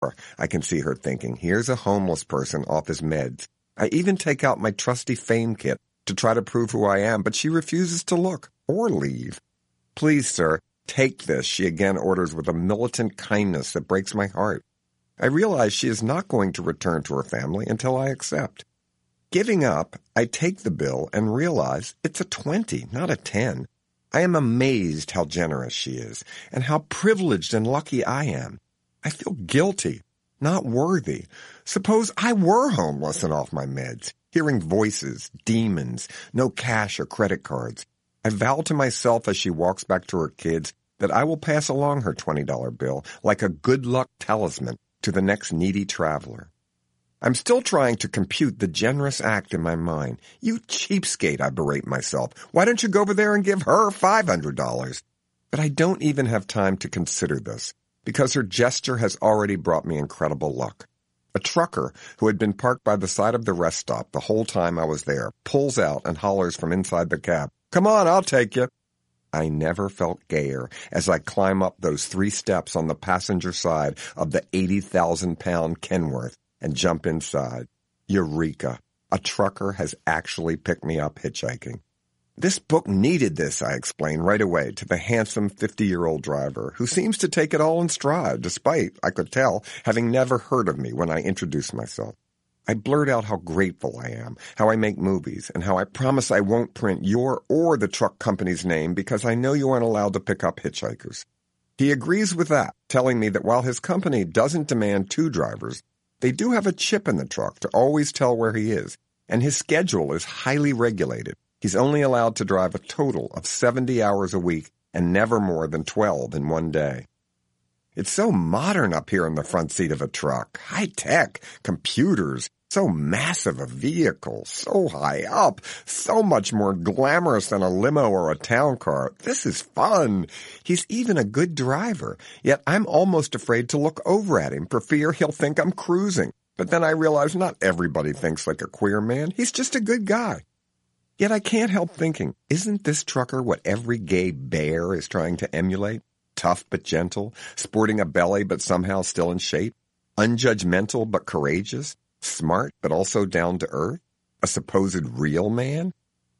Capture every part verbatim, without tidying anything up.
I can see her thinking, here's a homeless person off his meds. I even take out my trusty fame kit to try to prove who I am, but she refuses to look or leave. Please, sir, take this, she again orders with a militant kindness that breaks my heart. I realize she is not going to return to her family until I accept. Giving up, I take the bill and realize it's a twenty, not a ten. I am amazed how generous she is and how privileged and lucky I am. I feel guilty, not worthy. Suppose I were homeless and off my meds, hearing voices, demons, no cash or credit cards. I vow to myself as she walks back to her kids that I will pass along her twenty dollar bill like a good luck talisman to the next needy traveler. I'm still trying to compute the generous act in my mind. You cheapskate, I berate myself. Why don't you go over there and give her five hundred dollars? But I don't even have time to consider this, because her gesture has already brought me incredible luck. A trucker who had been parked by the side of the rest stop the whole time I was there pulls out and hollers from inside the cab, "Come on, I'll take you." I never felt gayer as I climb up those three steps on the passenger side of the eighty thousand pound Kenworth and jump inside. Eureka! A trucker has actually picked me up hitchhiking. This book needed this, I explained right away to the handsome fifty-year-old driver, who seems to take it all in stride, despite, I could tell, having never heard of me when I introduced myself. I blurt out how grateful I am, how I make movies, and how I promise I won't print your or the truck company's name because I know you aren't allowed to pick up hitchhikers. He agrees with that, telling me that while his company doesn't demand two drivers, they do have a chip in the truck to always tell where he is, and his schedule is highly regulated. He's only allowed to drive a total of seventy hours a week and never more than twelve in one day. It's so modern up here in the front seat of a truck. High-tech, computers, so massive a vehicle, so high up, so much more glamorous than a limo or a town car. This is fun. He's even a good driver, yet I'm almost afraid to look over at him for fear he'll think I'm cruising. But then I realize not everybody thinks like a queer man. He's just a good guy. Yet I can't help thinking, isn't this trucker what every gay bear is trying to emulate? Tough but gentle, sporting a belly but somehow still in shape, unjudgmental but courageous, smart but also down to earth, a supposed real man?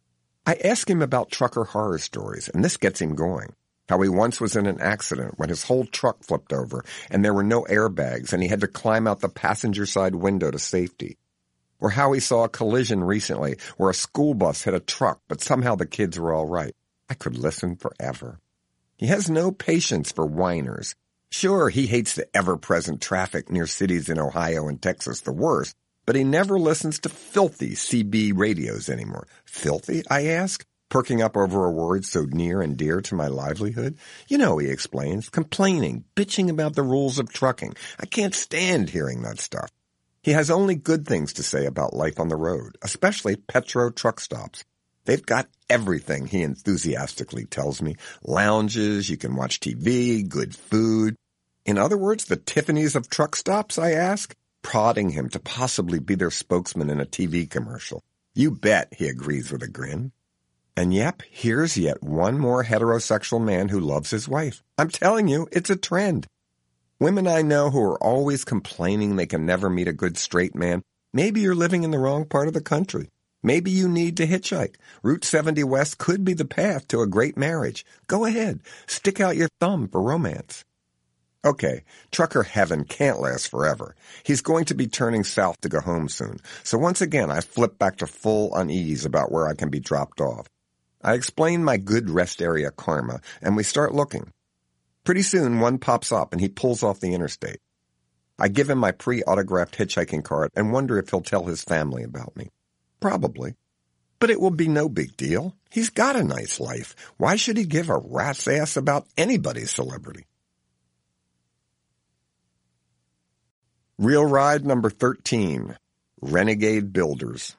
I ask him about trucker horror stories, and this gets him going. How he once was in an accident when his whole truck flipped over and there were no airbags and he had to climb out the passenger side window to safety. Or how he saw a collision recently where a school bus hit a truck but somehow the kids were all right. I could listen forever. He has no patience for whiners. Sure, he hates the ever-present traffic near cities in Ohio and Texas the worst, but he never listens to filthy C B radios anymore. Filthy, I ask, perking up over a word so near and dear to my livelihood. You know, he explains, complaining, bitching about the rules of trucking. I can't stand hearing that stuff. He has only good things to say about life on the road, especially Petro truck stops. They've got everything, he enthusiastically tells me. Lounges, you can watch T V, good food. In other words, the Tiffany's of truck stops, I ask, prodding him to possibly be their spokesman in a T V commercial. You bet, he agrees with a grin. And yep, here's yet one more heterosexual man who loves his wife. I'm telling you, it's a trend. Women I know who are always complaining they can never meet a good straight man, maybe you're living in the wrong part of the country. Maybe you need to hitchhike. Route seventy West could be the path to a great marriage. Go ahead. Stick out your thumb for romance. Okay, trucker heaven can't last forever. He's going to be turning south to go home soon. So once again, I flip back to full unease about where I can be dropped off. I explain my good rest area karma, and we start looking. Pretty soon, one pops up, and he pulls off the interstate. I give him my pre-autographed hitchhiking card and wonder if he'll tell his family about me. Probably. But it will be no big deal. He's got a nice life. Why should he give a rat's ass about anybody's celebrity? Real ride number thirteen. Renegade Builders.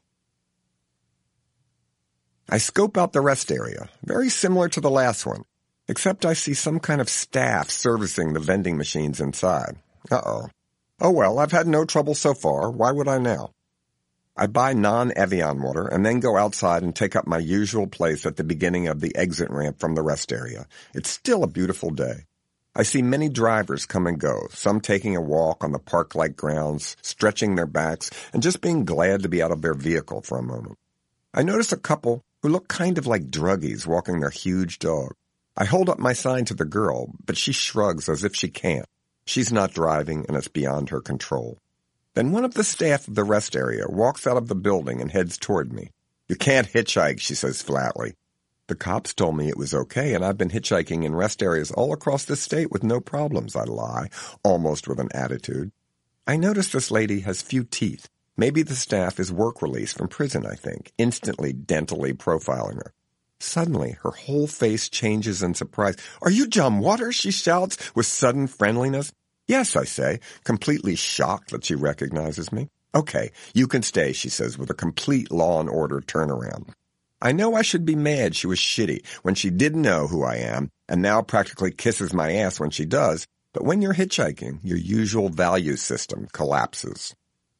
I scope out the rest area, very similar to the last one, except I see some kind of staff servicing the vending machines inside. Uh-oh. Oh well, I've had no trouble so far. Why would I now? I buy non-Evian water and then go outside and take up my usual place at the beginning of the exit ramp from the rest area. It's still a beautiful day. I see many drivers come and go, some taking a walk on the park-like grounds, stretching their backs, and just being glad to be out of their vehicle for a moment. I notice a couple who look kind of like druggies walking their huge dog. I hold up my sign to the girl, but she shrugs as if she can't. She's not driving, and it's beyond her control. Then one of the staff of the rest area walks out of the building and heads toward me. "You can't hitchhike," she says flatly. "The cops told me it was okay, and I've been hitchhiking in rest areas all across the state with no problems," I lie, almost with an attitude. I notice this lady has few teeth. Maybe the staff is work released from prison, I think, instantly dentally profiling her. Suddenly, her whole face changes in surprise. "Are you John Waters?" she shouts with sudden friendliness. "Yes," I say, completely shocked that she recognizes me. "Okay, you can stay," she says with a complete Law and Order turnaround. I know I should be mad she was shitty when she didn't know who I am and now practically kisses my ass when she does, but when you're hitchhiking, your usual value system collapses.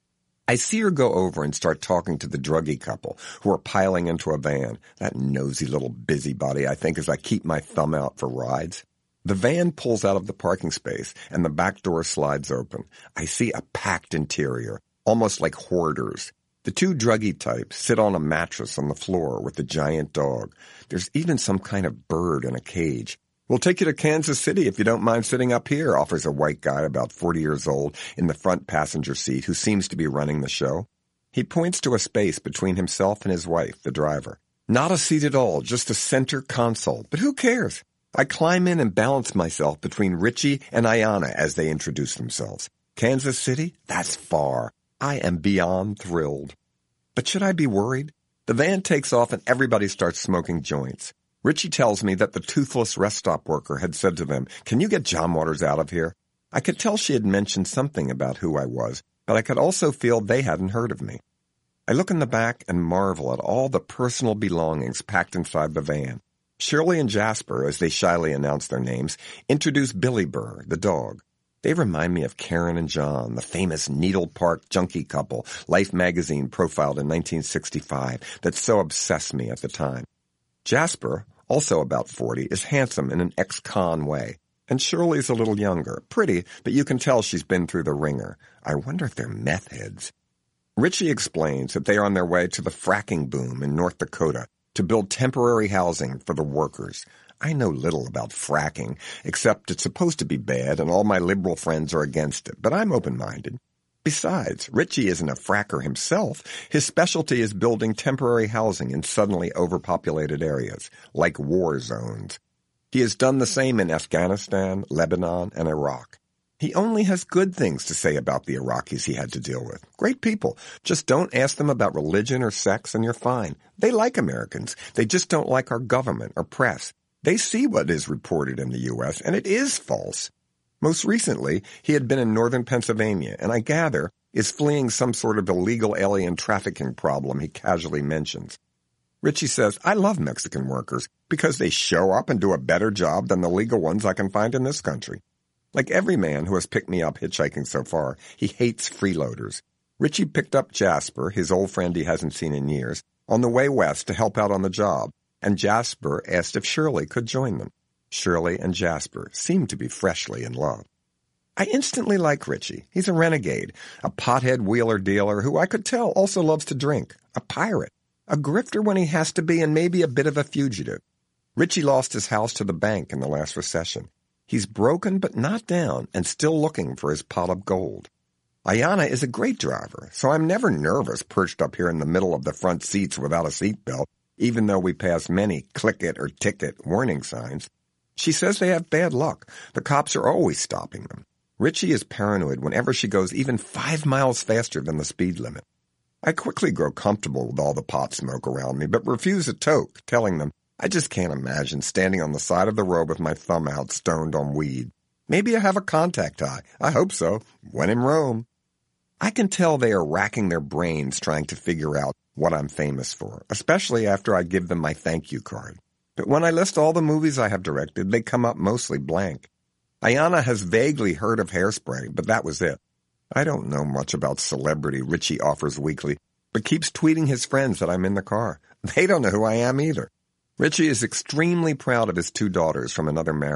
I see her go over and start talking to the druggie couple who are piling into a van. That nosy little busybody, I think, as I keep my thumb out for rides. The van pulls out of the parking space and the back door slides open. I see a packed interior, almost like hoarders. The two druggie types sit on a mattress on the floor with the giant dog. There's even some kind of bird in a cage. "We'll take you to Kansas City if you don't mind sitting up here," offers a white guy about forty years old in the front passenger seat who seems to be running the show. He points to a space between himself and his wife, the driver. Not a seat at all, just a center console. But who cares? I climb in and balance myself between Richie and Ayanna as they introduce themselves. Kansas City? That's far. I am beyond thrilled. But should I be worried? The van takes off and everybody starts smoking joints. Richie tells me that the toothless rest stop worker had said to them, "Can you get John Waters out of here?" I could tell she had mentioned something about who I was, but I could also feel they hadn't heard of me. I look in the back and marvel at all the personal belongings packed inside the van. Shirley and Jasper, as they shyly announce their names, introduce Billy Burr, the dog. They remind me of Karen and John, the famous Needle Park junkie couple Life magazine profiled in nineteen sixty-five that so obsessed me at the time. Jasper, also about forty, is handsome in an ex-con way. And Shirley's a little younger, pretty, but you can tell she's been through the ringer. I wonder if they're meth heads. Richie explains that they are on their way to the fracking boom in North Dakota to build temporary housing for the workers. I know little about fracking, except it's supposed to be bad and all my liberal friends are against it, but I'm open-minded. Besides, Richie isn't a fracker himself. His specialty is building temporary housing in suddenly overpopulated areas, like war zones. He has done the same in Afghanistan, Lebanon, and Iraq. He only has good things to say about the Iraqis he had to deal with. Great people. Just don't ask them about religion or sex and you're fine. They like Americans. They just don't like our government or press. They see what is reported in the U S, and it is false. Most recently, he had been in northern Pennsylvania, and I gather is fleeing some sort of illegal alien trafficking problem he casually mentions. Richie says, "I love Mexican workers because they show up and do a better job than the legal ones I can find in this country." Like every man who has picked me up hitchhiking so far, he hates freeloaders. Richie picked up Jasper, his old friend he hasn't seen in years, on the way west to help out on the job, and Jasper asked if Shirley could join them. Shirley and Jasper seem to be freshly in love. I instantly like Richie. He's a renegade, a pothead wheeler-dealer who I could tell also loves to drink, a pirate, a grifter when he has to be, and maybe a bit of a fugitive. Richie lost his house to the bank in the last recession. He's broken but not down and still looking for his pot of gold. Ayanna is a great driver, so I'm never nervous perched up here in the middle of the front seats without a seatbelt, even though we pass many click it or ticket warning signs. She says they have bad luck. The cops are always stopping them. Richie is paranoid whenever she goes even five miles faster than the speed limit. I quickly grow comfortable with all the pot smoke around me, but refuse a toke, telling them I just can't imagine standing on the side of the road with my thumb out stoned on weed. Maybe I have a contact eye. I hope so. When in Rome. I can tell they are racking their brains trying to figure out what I'm famous for, especially after I give them my thank you card. But when I list all the movies I have directed, they come up mostly blank. Ayanna has vaguely heard of Hairspray, but that was it. I don't know much about celebrity Richie offers weekly, but keeps tweeting his friends that I'm in the car. They don't know who I am either. Richie is extremely proud of his two daughters from another marriage,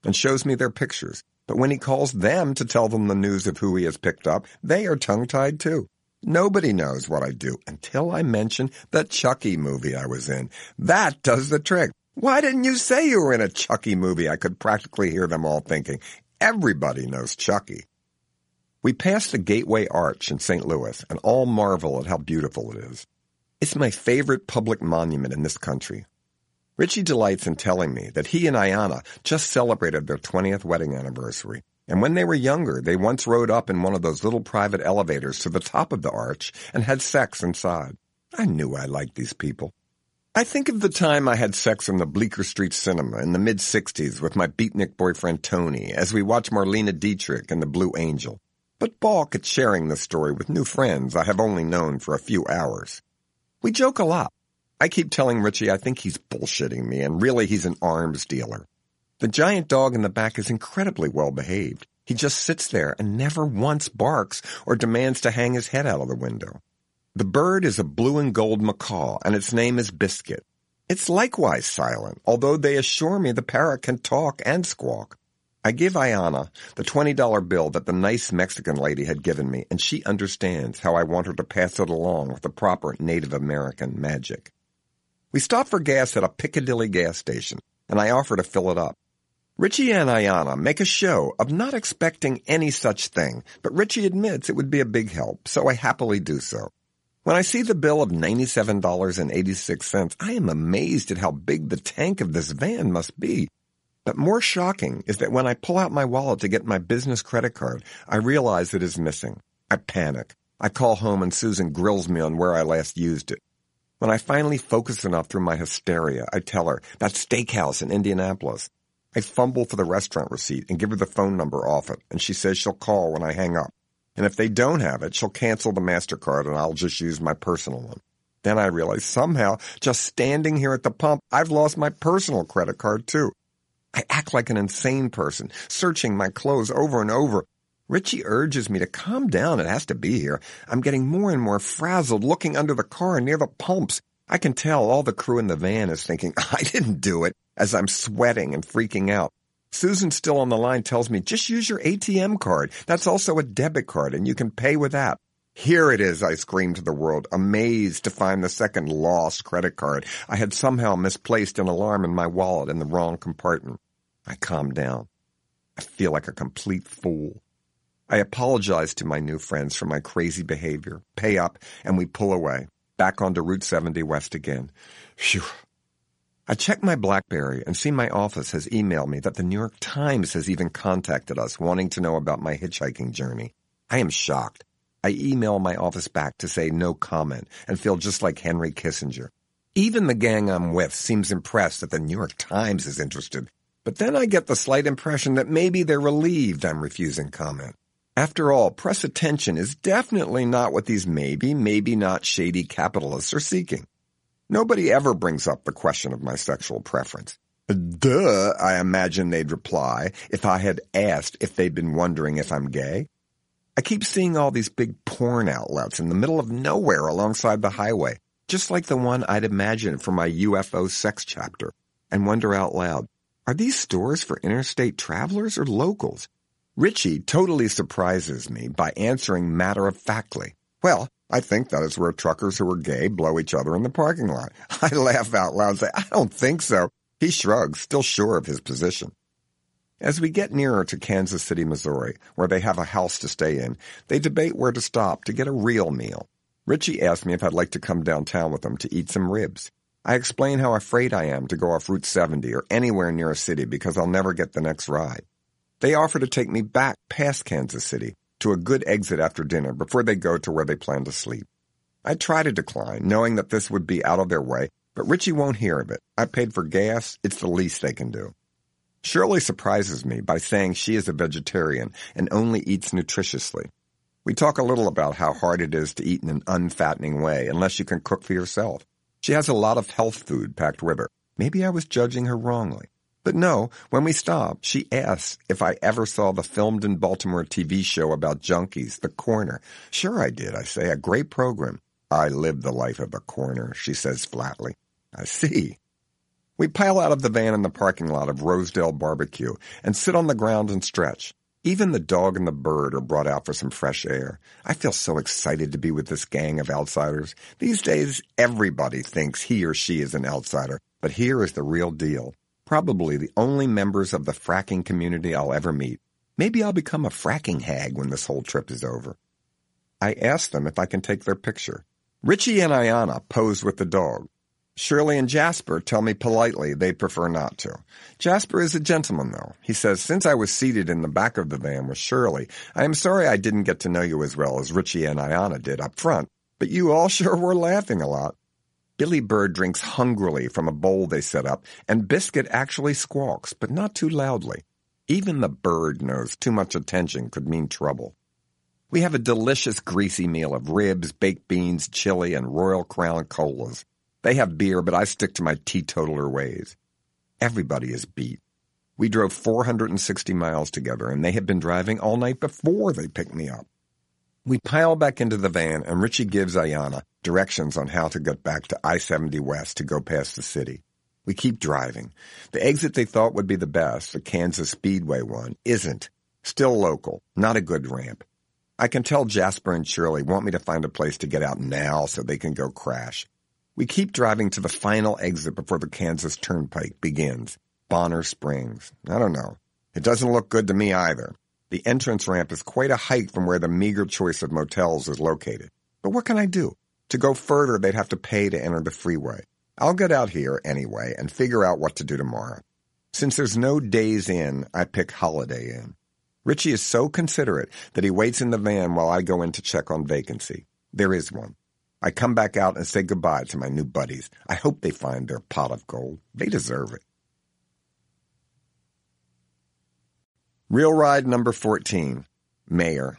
and shows me their pictures. But when he calls them to tell them the news of who he has picked up, they are tongue-tied too. Nobody knows what I do until I mention the Chucky movie I was in. That does the trick. Why didn't you say you were in a Chucky movie? I could practically hear them all thinking. Everybody knows Chucky. We passed the Gateway Arch in Saint Louis and all marvel at how beautiful it is. It's my favorite public monument in this country. Richie delights in telling me that he and Ayanna just celebrated their twentieth wedding anniversary. And when they were younger, they once rode up in one of those little private elevators to the top of the arch and had sex inside. I knew I liked these people. I think of the time I had sex in the Bleecker Street Cinema in the mid-sixties with my beatnik boyfriend Tony as we watched Marlene Dietrich and the Blue Angel, but balk at sharing this story with new friends I have only known for a few hours. We joke a lot. I keep telling Richie I think he's bullshitting me, and really he's an arms dealer. The giant dog in the back is incredibly well behaved. He just sits there and never once barks or demands to hang his head out of the window. The bird is a blue and gold macaw, and its name is Biscuit. It's likewise silent, although they assure me the parrot can talk and squawk. I give Ayanna the twenty dollar bill that the nice Mexican lady had given me, and she understands how I want her to pass it along with the proper Native American magic. We stop for gas at a Piccadilly gas station, and I offer to fill it up. Richie and Ayanna make a show of not expecting any such thing, but Richie admits it would be a big help, so I happily do so. When I see the bill of ninety-seven dollars and eighty-six cents, I am amazed at how big the tank of this van must be. But more shocking is that when I pull out my wallet to get my business credit card, I realize it is missing. I panic. I call home and Susan grills me on where I last used it. When I finally focus enough through my hysteria, I tell her, that steakhouse in Indianapolis. I fumble for the restaurant receipt and give her the phone number off it, and she says she'll call when I hang up. And if they don't have it, she'll cancel the MasterCard and I'll just use my personal one. Then I realize somehow, just standing here at the pump, I've lost my personal credit card too. I act like an insane person, searching my clothes over and over. Richie urges me to calm down. It has to be here. I'm getting more and more frazzled, looking under the car near the pumps. I can tell all the crew in the van is thinking, I didn't do it, as I'm sweating and freaking out. Susan, still on the line, tells me, just use your A T M card. That's also a debit card, and you can pay with that. Here it is, I scream to the world, amazed to find the second lost credit card. I had somehow misplaced an alarm in my wallet in the wrong compartment. I calm down. I feel like a complete fool. I apologize to my new friends for my crazy behavior, pay up, and we pull away, back onto Route seventy West again. Phew. I check my BlackBerry and see my office has emailed me that the New York Times has even contacted us wanting to know about my hitchhiking journey. I am shocked. I email my office back to say no comment and feel just like Henry Kissinger. Even the gang I'm with seems impressed that the New York Times is interested. But then I get the slight impression that maybe they're relieved I'm refusing comment. After all, press attention is definitely not what these maybe, maybe not shady capitalists are seeking. Nobody ever brings up the question of my sexual preference. Duh, I imagine they'd reply if I had asked if they'd been wondering if I'm gay. I keep seeing all these big porn outlets in the middle of nowhere alongside the highway, just like the one I'd imagined for my U F O sex chapter, and wonder out loud, are these stores for interstate travelers or locals? Richie totally surprises me by answering matter-of-factly, well, I think that is where truckers who are gay blow each other in the parking lot. I laugh out loud and say, I don't think so. He shrugs, still sure of his position. As we get nearer to Kansas City, Missouri, where they have a house to stay in, they debate where to stop to get a real meal. Richie asks me if I'd like to come downtown with them to eat some ribs. I explain how afraid I am to go off Route seventy or anywhere near a city because I'll never get the next ride. They offer to take me back past Kansas City to a good exit after dinner before they go to where they plan to sleep. I try to decline, knowing that this would be out of their way, but Richie won't hear of it. I paid for gas. It's the least they can do. Shirley surprises me by saying she is a vegetarian and only eats nutritiously. We talk a little about how hard it is to eat in an unfattening way unless you can cook for yourself. She has a lot of health food packed with her. Maybe I was judging her wrongly. But no, when we stop, she asks if I ever saw the filmed in Baltimore T V show about junkies, The Corner. Sure I did, I say, a great program. I lived the life of a corner, she says flatly. I see. We pile out of the van in the parking lot of Rosedale Barbecue and sit on the ground and stretch. Even the dog and the bird are brought out for some fresh air. I feel so excited to be with this gang of outsiders. These days, everybody thinks he or she is an outsider, but here is the real deal. Probably the only members of the fracking community I'll ever meet. Maybe I'll become a fracking hag when this whole trip is over. I ask them if I can take their picture. Richie and Ayanna pose with the dog. Shirley and Jasper tell me politely they'd prefer not to. Jasper is a gentleman, though. He says, since I was seated in the back of the van with Shirley, I am sorry I didn't get to know you as well as Richie and Ayanna did up front, but you all sure were laughing a lot. Billy Bird drinks hungrily from a bowl they set up, and Biscuit actually squawks, but not too loudly. Even the bird knows too much attention could mean trouble. We have a delicious greasy meal of ribs, baked beans, chili, and Royal Crown colas. They have beer, but I stick to my teetotaler ways. Everybody is beat. We drove four hundred sixty miles together, and they had been driving all night before they picked me up. We pile back into the van, and Richie gives Ayanna directions on how to get back to I seventy West to go past the city. We keep driving. The exit they thought would be the best, the Kansas Speedway one, isn't. Still local, not a good ramp. I can tell Jasper and Shirley want me to find a place to get out now so they can go crash. We keep driving to the final exit before the Kansas Turnpike begins. Bonner Springs. I don't know. It doesn't look good to me either. The entrance ramp is quite a hike from where the meager choice of motels is located. But what can I do? To go further, they'd have to pay to enter the freeway. I'll get out here anyway and figure out what to do tomorrow. Since there's no Days Inn, I pick Holiday Inn. Richie is so considerate that he waits in the van while I go in to check on vacancy. There is one. I come back out and say goodbye to my new buddies. I hope they find their pot of gold. They deserve it. Real ride number fourteen. Mayor.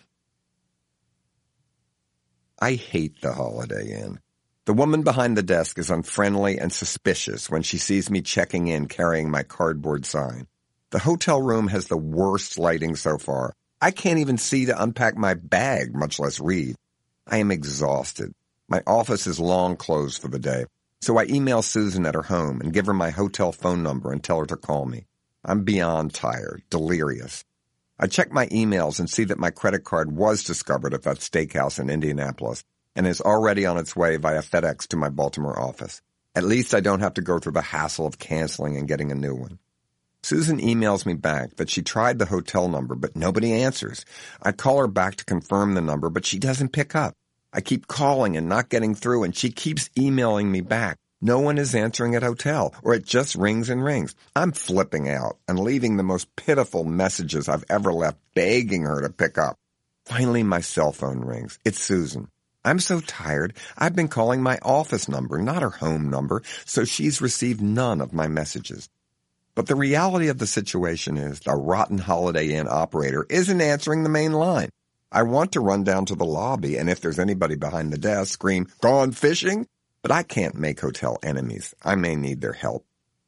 I hate the Holiday Inn. The woman behind the desk is unfriendly and suspicious when she sees me checking in carrying my cardboard sign. The hotel room has the worst lighting so far. I can't even see to unpack my bag, much less read. I am exhausted. My office is long closed for the day, so I email Susan at her home and give her my hotel phone number and tell her to call me. I'm beyond tired, delirious. I check my emails and see that my credit card was discovered at that steakhouse in Indianapolis and is already on its way via FedEx to my Baltimore office. At least I don't have to go through the hassle of canceling and getting a new one. Susan emails me back that she tried the hotel number, but nobody answers. I call her back to confirm the number, but she doesn't pick up. I keep calling and not getting through, and she keeps emailing me back. No one is answering at hotel, or it just rings and rings. I'm flipping out and leaving the most pitiful messages I've ever left, begging her to pick up. Finally, my cell phone rings. It's Susan. I'm so tired, I've been calling my office number, not her home number, so she's received none of my messages. But the reality of the situation is the rotten Holiday Inn operator isn't answering the main line. I want to run down to the lobby and if there's anybody behind the desk, scream, "Gone fishing?" But I can't make hotel enemies. I may need their help.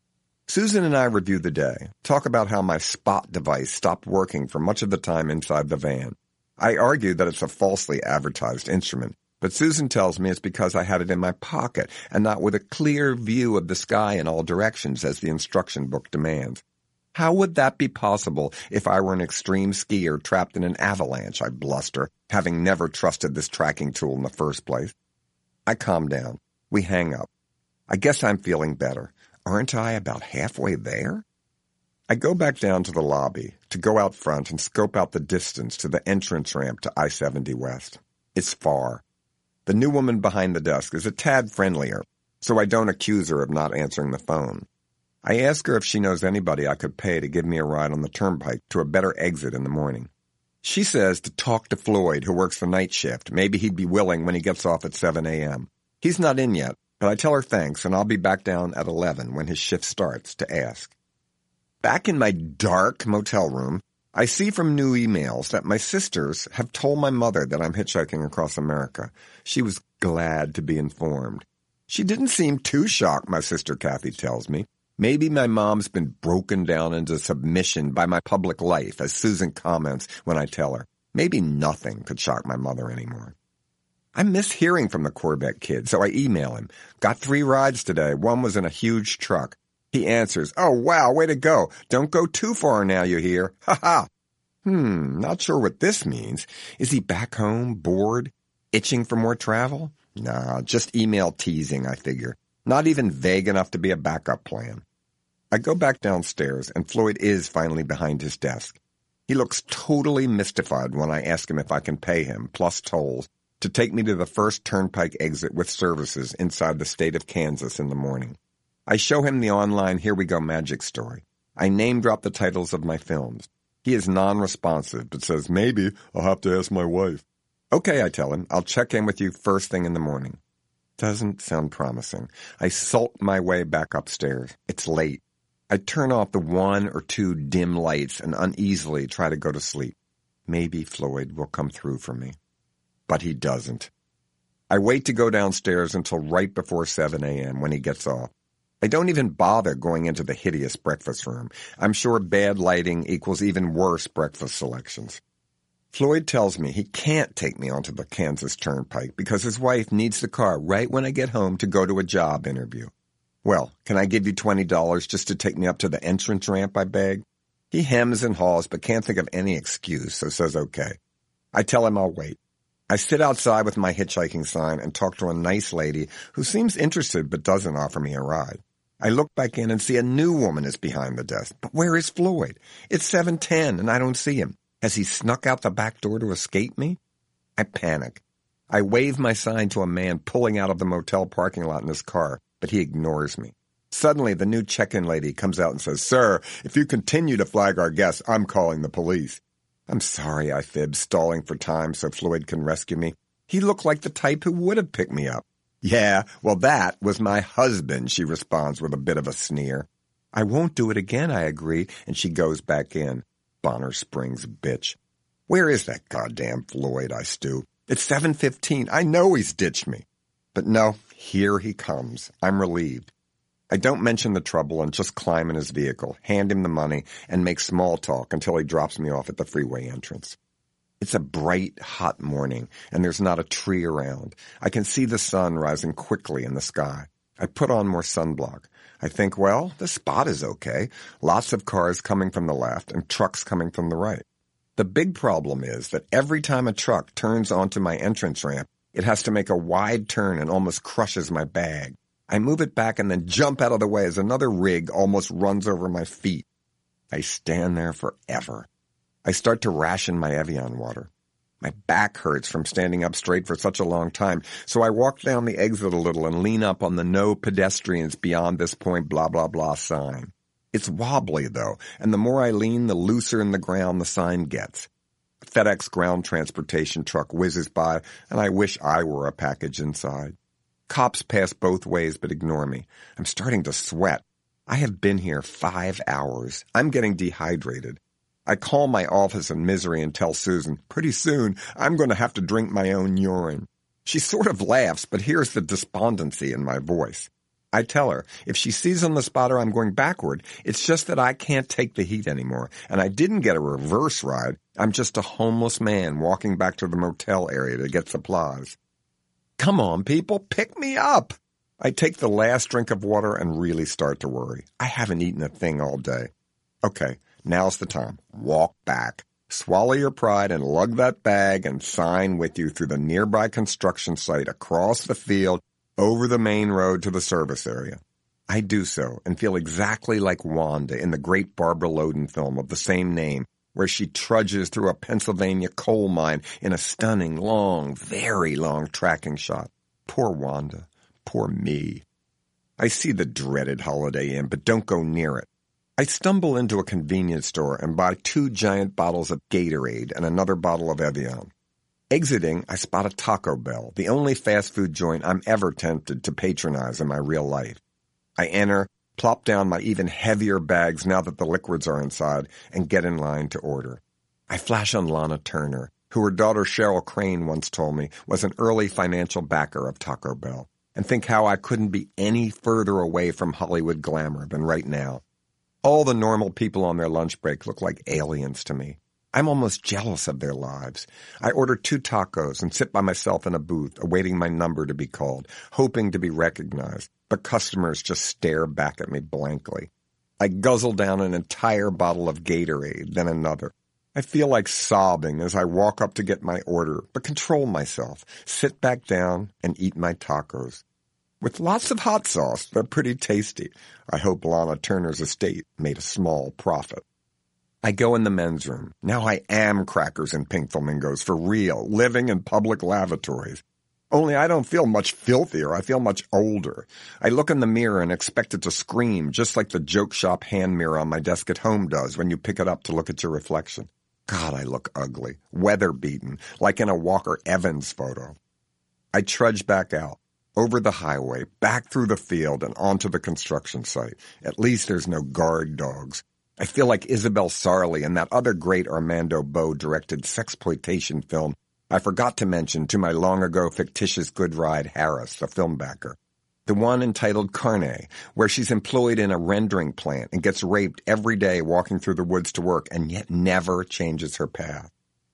Susan and I review the day, talk about how my spot device stopped working for much of the time inside the van. I argue that it's a falsely advertised instrument, but Susan tells me it's because I had it in my pocket and not with a clear view of the sky in all directions as the instruction book demands. How would that be possible if I were an extreme skier trapped in an avalanche, I bluster, having never trusted this tracking tool in the first place? I calm down. We hang up. I guess I'm feeling better. Aren't I about halfway there? I go back down to the lobby to go out front and scope out the distance to the entrance ramp to I seventy West. It's far. The new woman behind the desk is a tad friendlier, so I don't accuse her of not answering the phone. I ask her if she knows anybody I could pay to give me a ride on the turnpike to a better exit in the morning. She says to talk to Floyd, who works the night shift. Maybe he'd be willing when he gets off at seven a.m. He's not in yet, but I tell her thanks, and I'll be back down at eleven when his shift starts to ask. Back in my dark motel room, I see from new emails that my sisters have told my mother that I'm hitchhiking across America. She was glad to be informed. She didn't seem too shocked, my sister Kathy tells me. Maybe my mom's been broken down into submission by my public life, as Susan comments when I tell her. Maybe nothing could shock my mother anymore. I miss hearing from the Corbett kid, so I email him. Got three rides today. One was in a huge truck. He answers, "Oh, wow, way to go. Don't go too far now, you hear? Ha ha." Hmm, not sure what this means. Is he back home, bored, itching for more travel? Nah, just email teasing, I figure. Not even vague enough to be a backup plan. I go back downstairs, and Floyd is finally behind his desk. He looks totally mystified when I ask him if I can pay him, plus tolls, to take me to the first turnpike exit with services inside the state of Kansas in the morning. I show him the online Here We Go magic story. I name-drop the titles of my films. He is non-responsive, but says, "Maybe I'll have to ask my wife." "Okay," I tell him. "I'll check in with you first thing in the morning." Doesn't sound promising. I sulk my way back upstairs. It's late. I turn off the one or two dim lights and uneasily try to go to sleep. Maybe Floyd will come through for me. But he doesn't. I wait to go downstairs until right before seven a.m. when he gets off. I don't even bother going into the hideous breakfast room. I'm sure bad lighting equals even worse breakfast selections. Floyd tells me he can't take me onto the Kansas Turnpike because his wife needs the car right when I get home to go to a job interview. "Well, can I give you twenty dollars just to take me up to the entrance ramp?" I beg. He hems and haws but can't think of any excuse, so says okay. I tell him I'll wait. I sit outside with my hitchhiking sign and talk to a nice lady who seems interested but doesn't offer me a ride. I look back in and see a new woman is behind the desk. But where is Floyd? It's seven ten and I don't see him. Has he snuck out the back door to escape me? I panic. I wave my sign to a man pulling out of the motel parking lot in his car, but he ignores me. Suddenly, the new check-in lady comes out and says, "Sir, if you continue to flag our guests, I'm calling the police." I'm sorry, I fib, stalling for time so Floyd can rescue me. He looked like the type who would have picked me up. "Yeah, well, that was my husband," she responds with a bit of a sneer. "I won't do it again," I agree, and she goes back in. Bonner Springs bitch. Where is that goddamn Floyd, I stew? It's seven fifteen. I know he's ditched me. But no, here he comes. I'm relieved. I don't mention the trouble and just climb in his vehicle, hand him the money, and make small talk until he drops me off at the freeway entrance. It's a bright, hot morning, and there's not a tree around. I can see the sun rising quickly in the sky. I put on more sunblock. I think, well, the spot is okay. Lots of cars coming from the left and trucks coming from the right. The big problem is that every time a truck turns onto my entrance ramp, it has to make a wide turn and almost crushes my bag. I move it back and then jump out of the way as another rig almost runs over my feet. I stand there forever. I start to ration my Evian water. My back hurts from standing up straight for such a long time, so I walk down the exit a little and lean up on the "No pedestrians beyond this point blah blah blah" sign. It's wobbly, though, and the more I lean, the looser in the ground the sign gets. A FedEx ground transportation truck whizzes by, and I wish I were a package inside. Cops pass both ways but ignore me. I'm starting to sweat. I have been here five hours. I'm getting dehydrated. I call my office in misery and tell Susan, pretty soon I'm going to have to drink my own urine. She sort of laughs, but hears the despondency in my voice. I tell her, if she sees on the spotter I'm going backward, it's just that I can't take the heat anymore, and I didn't get a reverse ride. I'm just a homeless man walking back to the motel area to get supplies. Come on, people, pick me up. I take the last drink of water and really start to worry. I haven't eaten a thing all day. Okay. Now's the time. Walk back. Swallow your pride and lug that bag and sign with you through the nearby construction site, across the field, over the main road to the service area. I do so and feel exactly like Wanda in the great Barbara Loden film of the same name, where she trudges through a Pennsylvania coal mine in a stunning, long, very long tracking shot. Poor Wanda. Poor me. I see the dreaded Holiday Inn, but don't go near it. I stumble into a convenience store and buy two giant bottles of Gatorade and another bottle of Evian. Exiting, I spot a Taco Bell, the only fast food joint I'm ever tempted to patronize in my real life. I enter, plop down my even heavier bags now that the liquids are inside, and get in line to order. I flash on Lana Turner, who her daughter Cheryl Crane once told me was an early financial backer of Taco Bell, and think how I couldn't be any further away from Hollywood glamour than right now. All the normal people on their lunch break look like aliens to me. I'm almost jealous of their lives. I order two tacos and sit by myself in a booth, awaiting my number to be called, hoping to be recognized, but customers just stare back at me blankly. I guzzle down an entire bottle of Gatorade, then another. I feel like sobbing as I walk up to get my order, but control myself, sit back down, and eat my tacos. With lots of hot sauce, they're pretty tasty. I hope Lana Turner's estate made a small profit. I go in the men's room. Now I am Crackers and Pink Flamingos for real, living in public lavatories. Only I don't feel much filthier. I feel much older. I look in the mirror and expect it to scream, just like the joke shop hand mirror on my desk at home does when you pick it up to look at your reflection. God, I look ugly, weather-beaten, like in a Walker Evans photo. I trudge back out, over the highway, back through the field, and onto the construction site. At least there's no guard dogs. I feel like Isabel Sarli in that other great Armando Bow-directed sexploitation film I forgot to mention to my long-ago fictitious good ride Harris, the film backer. The one entitled Carne, where she's employed in a rendering plant and gets raped every day walking through the woods to work and yet never changes her path.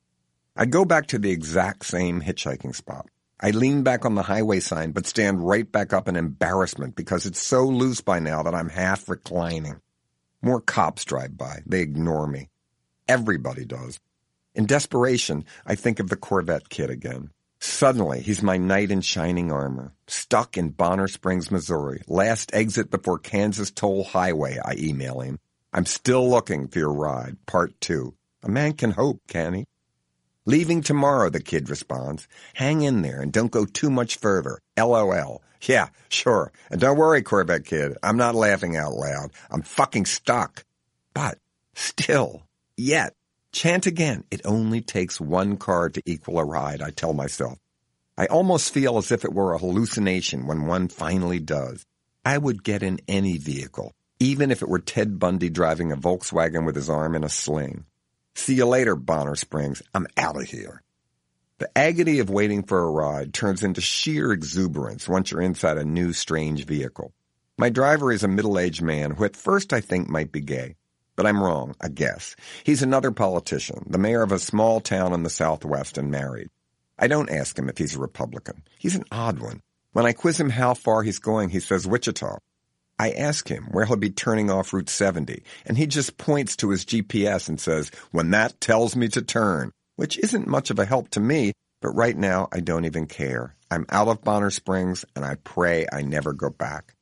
I go back to the exact same hitchhiking spot. I lean back on the highway sign but stand right back up in embarrassment because it's so loose by now that I'm half reclining. More cops drive by. They ignore me. Everybody does. In desperation, I think of the Corvette Kid again. Suddenly, he's my knight in shining armor. Stuck in Bonner Springs, Missouri. Last exit before Kansas Toll Highway, I email him. I'm still looking for your ride, part two. A man can hope, can he? Leaving tomorrow, the kid responds. Hang in there and don't go too much further. L O L. Yeah, sure. And don't worry, Corvette Kid. I'm not laughing out loud. I'm fucking stuck. But, still, yet, chant again. It only takes one car to equal a ride, I tell myself. I almost feel as if it were a hallucination when one finally does. I would get in any vehicle, even if it were Ted Bundy driving a Volkswagen with his arm in a sling. See you later, Bonner Springs. I'm out of here. The agony of waiting for a ride turns into sheer exuberance once you're inside a new, strange vehicle. My driver is a middle-aged man who at first I think might be gay. But I'm wrong, I guess. He's another politician, the mayor of a small town in the Southwest and married. I don't ask him if he's a Republican. He's an odd one. When I quiz him how far he's going, he says Wichita. I ask him where he'll be turning off Route seventy, and he just points to his G P S and says, when that tells me to turn, which isn't much of a help to me, but right now I don't even care. I'm out of Bonner Springs, and I pray I never go back.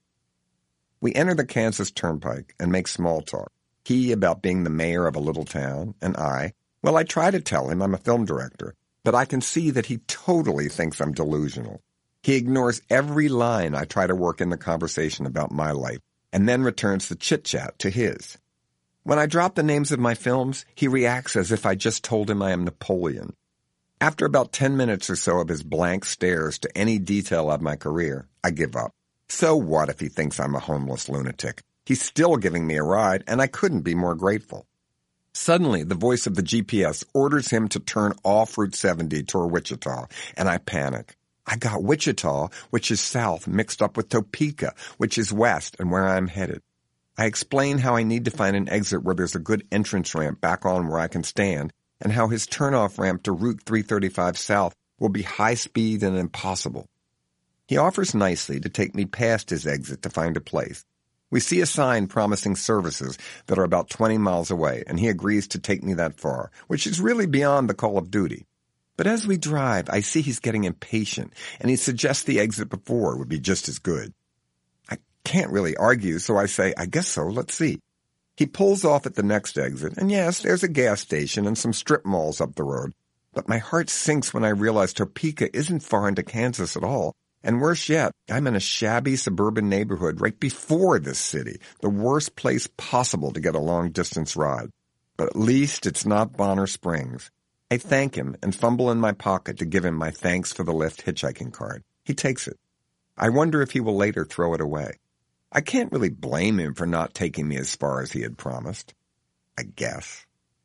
We enter the Kansas Turnpike and make small talk. He about being the mayor of a little town, and I, well, I try to tell him I'm a film director, but I can see that he totally thinks I'm delusional. He ignores every line I try to work in the conversation about my life, and then returns the chit-chat to his. When I drop the names of my films, he reacts as if I just told him I am Napoleon. After about ten minutes or so of his blank stares to any detail of my career, I give up. So what if he thinks I'm a homeless lunatic? He's still giving me a ride, and I couldn't be more grateful. Suddenly, the voice of the G P S orders him to turn off Route seventy toward Wichita, and I panic. I got Wichita, which is south, mixed up with Topeka, which is west, and where I'm headed. I explain how I need to find an exit where there's a good entrance ramp back on where I can stand, and how his turnoff ramp to Route three thirty-five South will be high speed and impossible. He offers nicely to take me past his exit to find a place. We see a sign promising services that are about twenty miles away, and he agrees to take me that far, which is really beyond the call of duty. But as we drive, I see he's getting impatient, and he suggests the exit before would be just as good. I can't really argue, so I say, I guess so, let's see. He pulls off at the next exit, and yes, there's a gas station and some strip malls up the road, but my heart sinks when I realize Topeka isn't far into Kansas at all. And worse yet, I'm in a shabby suburban neighborhood right before this city, the worst place possible to get a long-distance ride. But at least it's not Bonner Springs. I thank him and fumble in my pocket to give him my thanks for the lift hitchhiking card. He takes it. I wonder if he will later throw it away. I can't really blame him for not taking me as far as he had promised. I guess.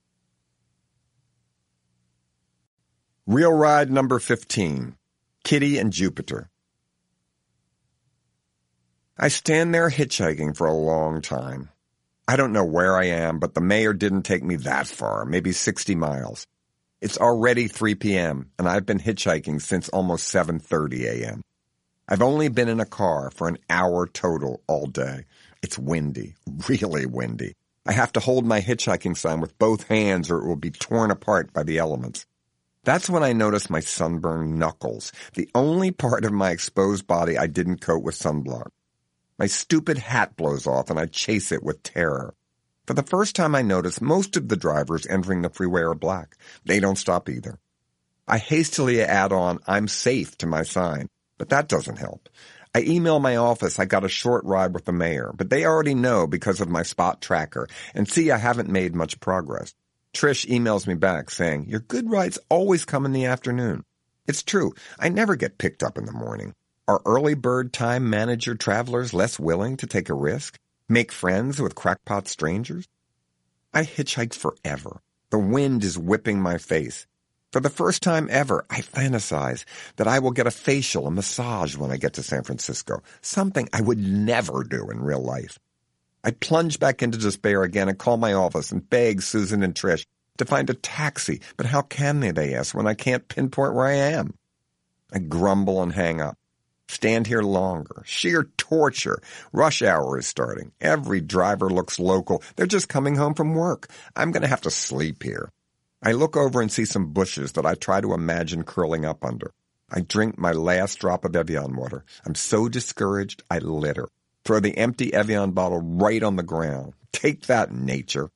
Real ride number fifteen. Kitty and Jupiter. I stand there hitchhiking for a long time. I don't know where I am, but the mayor didn't take me that far, maybe sixty miles. It's already three p.m., and I've been hitchhiking since almost seven thirty a.m. I've only been in a car for an hour total all day. It's windy, really windy. I have to hold my hitchhiking sign with both hands or it will be torn apart by the elements. That's when I noticed my sunburned knuckles, the only part of my exposed body I didn't coat with sunblock. My stupid hat blows off and I chase it with terror. For the first time I notice most of the drivers entering the freeway are black. They don't stop either. I hastily add on, "I'm safe" to my sign, but that doesn't help. I email my office I got a short ride with the mayor, but they already know because of my spot tracker and see I haven't made much progress. Trish emails me back saying, "Your good rides always come in the afternoon." It's true. I never get picked up in the morning. Are early bird time manager travelers less willing to take a risk? Make friends with crackpot strangers? I hitchhiked forever. The wind is whipping my face. For the first time ever, I fantasize that I will get a facial, a massage when I get to San Francisco, something I would never do in real life. I plunge back into despair again and call my office and beg Susan and Trish to find a taxi, but how can they, they ask, when I can't pinpoint where I am? I grumble and hang up. Stand here longer. Sheer torture. Rush hour is starting. Every driver looks local. They're just coming home from work. I'm going to have to sleep here. I look over and see some bushes that I try to imagine curling up under. I drink my last drop of Evian water. I'm so discouraged, I litter. Throw the empty Evian bottle right on the ground. Take that, nature.